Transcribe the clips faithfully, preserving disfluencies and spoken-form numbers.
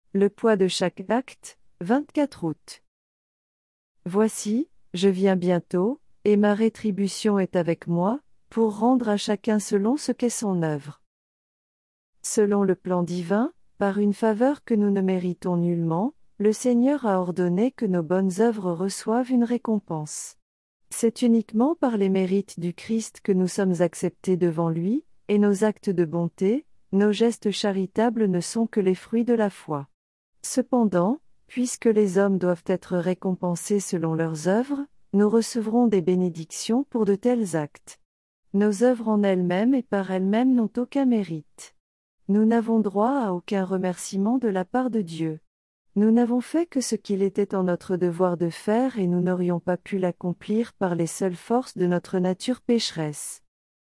Le poids de chaque acte, vingt-quatre août. Voici, je viens bientôt, et ma rétribution est avec moi, pour rendre à chacun selon ce qu'est son œuvre. Selon le plan divin, par une faveur que nous ne méritons nullement, le Seigneur a ordonné que nos bonnes œuvres reçoivent une récompense. C'est uniquement par les mérites du Christ que nous sommes acceptés devant lui, et nos actes de bonté, nos gestes charitables ne sont que les fruits de la foi. Cependant, puisque les hommes doivent être récompensés selon leurs œuvres, nous recevrons des bénédictions pour de tels actes. Nos œuvres en elles-mêmes et par elles-mêmes n'ont aucun mérite. Nous n'avons droit à aucun remerciement de la part de Dieu. Nous n'avons fait que ce qu'il était en notre devoir de faire et nous n'aurions pas pu l'accomplir par les seules forces de notre nature pécheresse.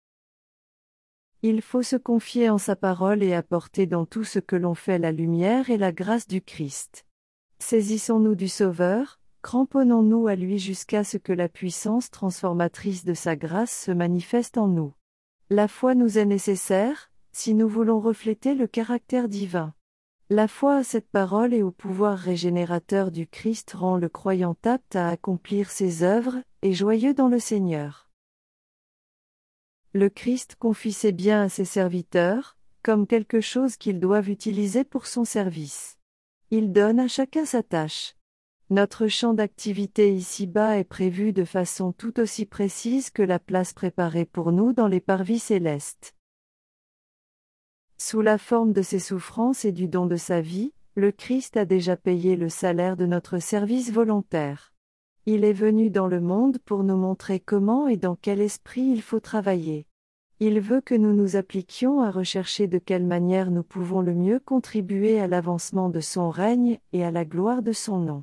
Il faut se confier en sa parole et apporter dans tout ce que l'on fait la lumière et la grâce du Christ. Saisissons-nous du Sauveur, cramponnons-nous à lui jusqu'à ce que la puissance transformatrice de sa grâce se manifeste en nous. La foi nous est nécessaire, si nous voulons refléter le caractère divin. La foi à cette parole et au pouvoir régénérateur du Christ rend le croyant apte à accomplir ses œuvres, et joyeux dans le Seigneur. Le Christ confie ses biens à ses serviteurs, comme quelque chose qu'ils doivent utiliser pour son service. Il donne à chacun sa tâche. Notre champ d'activité ici-bas est prévu de façon tout aussi précise que la place préparée pour nous dans les parvis célestes. Sous la forme de ses souffrances et du don de sa vie, le Christ a déjà payé le salaire de notre service volontaire. Il est venu dans le monde pour nous montrer comment et dans quel esprit il faut travailler. Il veut que nous nous appliquions à rechercher de quelle manière nous pouvons le mieux contribuer à l'avancement de son règne et à la gloire de son nom.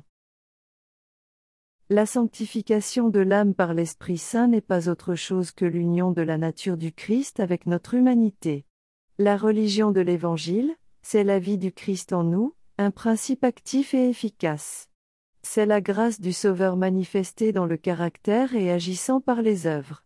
La sanctification de l'âme par l'Esprit Saint n'est pas autre chose que l'union de la nature du Christ avec notre humanité. La religion de l'Évangile, c'est la vie du Christ en nous, un principe actif et efficace. C'est la grâce du Sauveur manifestée dans le caractère et agissant par les œuvres.